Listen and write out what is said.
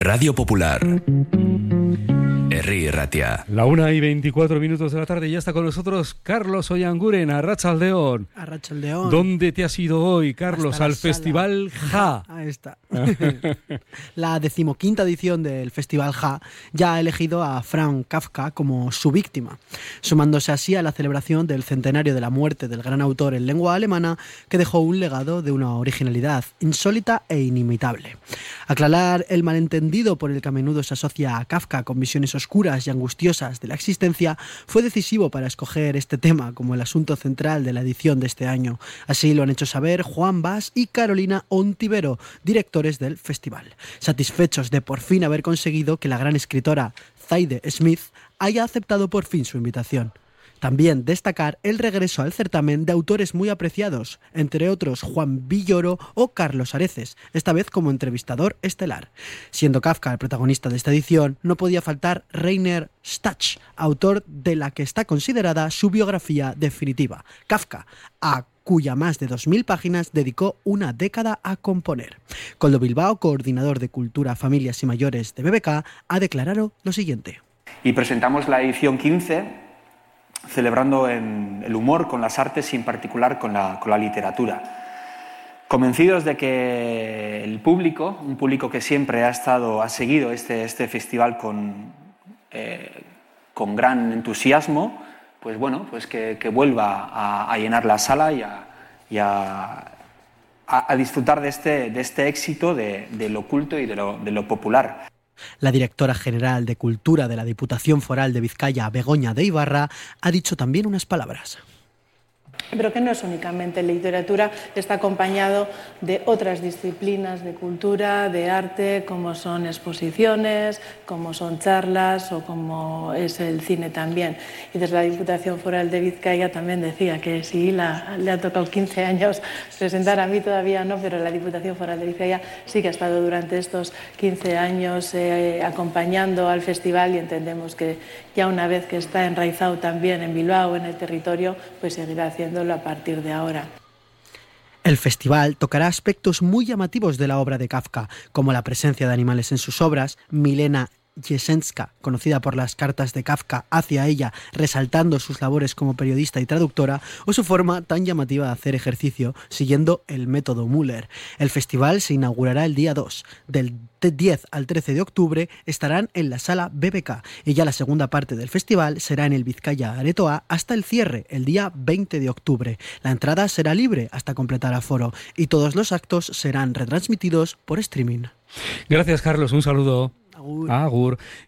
Radio Popular. Herri Ratia. La 1:24 de la tarde. Ya está con nosotros Carlos Oianguren, Arratsaldeon. Arratsaldeon. ¿Dónde te has ido hoy, Carlos? Al Festival Ja. Ahí está. La 15ª edición del Festival Ja ya ha elegido a Franz Kafka como su víctima, sumándose así a la celebración del centenario de la muerte del gran autor en lengua alemana, que dejó un legado de una originalidad insólita e inimitable. Aclarar el malentendido por el que a menudo se asocia a Kafka con visiones oscuras y angustiosas de la existencia fue decisivo para escoger este tema como el asunto central de la edición de este año. Así lo han hecho saber Juan Bas y Carolina Ontivero, directores del festival, satisfechos de por fin haber conseguido que la gran escritora Zadie Smith haya aceptado por fin su invitación. También destacar el regreso al certamen de autores muy apreciados, entre otros Juan Villoro o Carlos Areces, esta vez como entrevistador estelar. Siendo Kafka el protagonista de esta edición, no podía faltar Rainer Stach, autor de la que está considerada su biografía definitiva, Kafka, a cuya más de 2.000 páginas dedicó una década a componer. Coldo Bilbao, coordinador de Cultura, Familias y Mayores de BBK, ha declarado lo siguiente. Y presentamos la edición 15, celebrando el humor con las artes y en particular con la literatura. Convencidos de que el público, un público que siempre ha seguido este festival con gran entusiasmo, pues bueno, pues que vuelva a llenar la sala y a disfrutar de este éxito de lo culto y de lo popular. La directora general de Cultura de la Diputación Foral de Vizcaya, Begoña de Ibarra, ha dicho también unas palabras. Pero que no es únicamente literatura, está acompañado de otras disciplinas de cultura, de arte, como son exposiciones, como son charlas o como es el cine también. Y desde la Diputación Foral de Vizcaya también decía que sí, le ha tocado 15 años presentar, a mí todavía no, pero la Diputación Foral de Vizcaya sí que ha estado durante estos 15 años acompañando al festival, y entendemos que ya una vez que está enraizado también en Bilbao, en el territorio, pues seguirá haciéndolo a partir de ahora. El festival tocará aspectos muy llamativos de la obra de Kafka, como la presencia de animales en sus obras. Milena Jesenská, conocida por las cartas de Kafka hacia ella, resaltando sus labores como periodista y traductora, o su forma tan llamativa de hacer ejercicio, siguiendo el método Müller. El festival se inaugurará el día 2. Del 10 al 13 de octubre estarán en la sala BBK, y ya la segunda parte del festival será en el Vizcaya Aretoa hasta el cierre, el día 20 de octubre. La entrada será libre hasta completar aforo, y todos los actos serán retransmitidos por streaming. Gracias, Carlos. Un saludo. Agur. Agur.